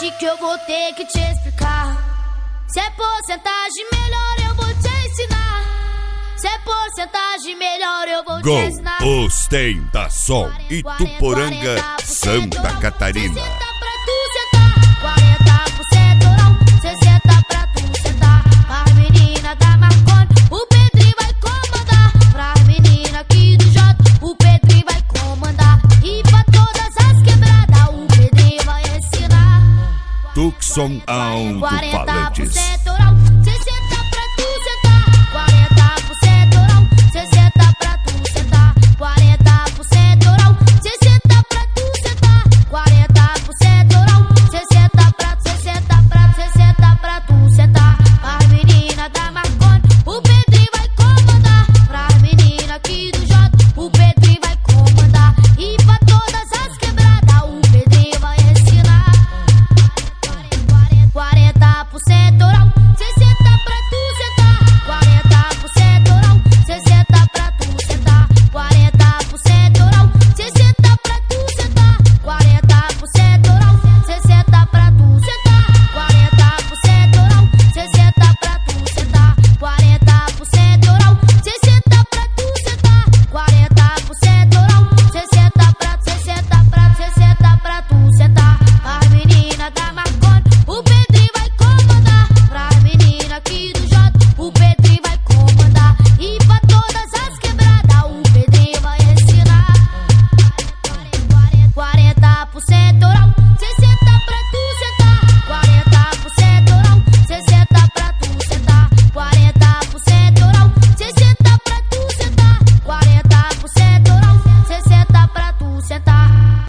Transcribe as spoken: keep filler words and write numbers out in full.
Acho que eu vou ter que te explicar. Se é porcentagem, melhor eu vou te ensinar. Se é porcentagem, melhor eu vou Gol te ensinar. Ostentação, Ituporanga, Santa Catarina. sessenta pra tu sentar, quarenta por cento não, sessenta pra tu sentar. As meninas da Marconi, o Pedrinho vai comandar. Pras meninas aqui do Jota, o Pedrinho vai comandar. E pra todas as quebradas, o Pedrinho vai ensinar. Tucson Alto-Falantes.